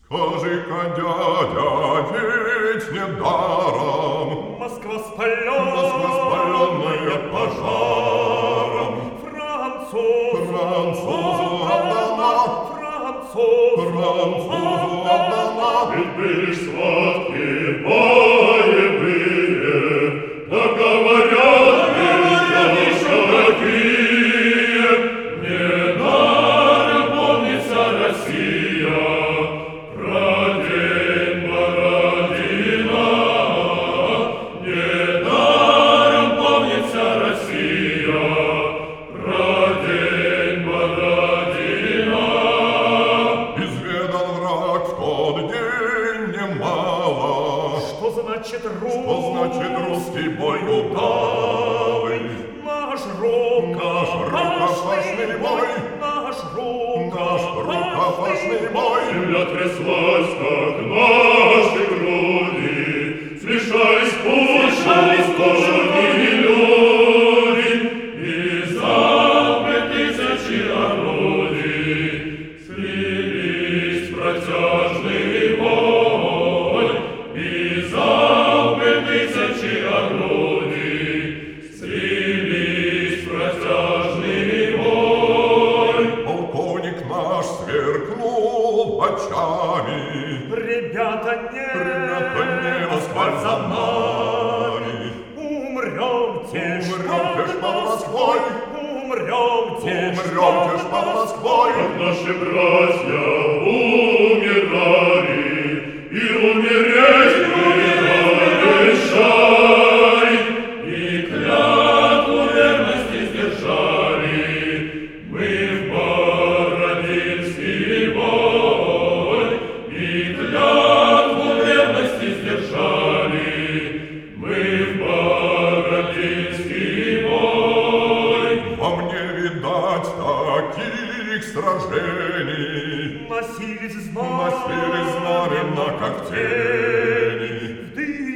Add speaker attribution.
Speaker 1: Скажи-ка, дядя, ведь недаром
Speaker 2: Москва спаленная
Speaker 1: пожаром
Speaker 2: французу
Speaker 1: отдана,
Speaker 2: французу
Speaker 1: отдана.
Speaker 3: Ведь были сладкие боевые, да говорят еще какие. Недаром помнится Россия про день Бородина. Недаром помнится Россия про день Бородина.
Speaker 1: Изведан враг в тот день немало.
Speaker 2: Что значит
Speaker 1: Что значит русский бой удалый?
Speaker 2: Наш
Speaker 1: рукопашный бой,
Speaker 2: наш
Speaker 1: наш рукопашный бой.
Speaker 3: Земля тряслась, как наши груди, смешались пушками люди, и залпы тысячи орудий слились в протяжный бой, и залпы тысячи орудий слились в протяжный бой.
Speaker 1: Полковник наш сверкнул очами.
Speaker 2: Ребята, не
Speaker 1: Москва за нами.
Speaker 2: Умрем тяжко
Speaker 1: под Москвой.
Speaker 2: Умрем тяжко
Speaker 1: под Москвой.
Speaker 3: Как наши братья умирали, и умереть мы обещали, и клятву верности сдержали. Мы в Бородинский бой, и клятву верности сдержали. Мы в Бородинский бой.
Speaker 1: Во мне видать таких сражений.
Speaker 2: Носились
Speaker 1: Носили знамена, как тени.
Speaker 2: в